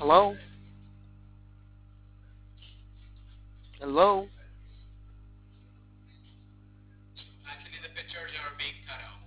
Hello? Hello? Actually, the pictures are being cut out.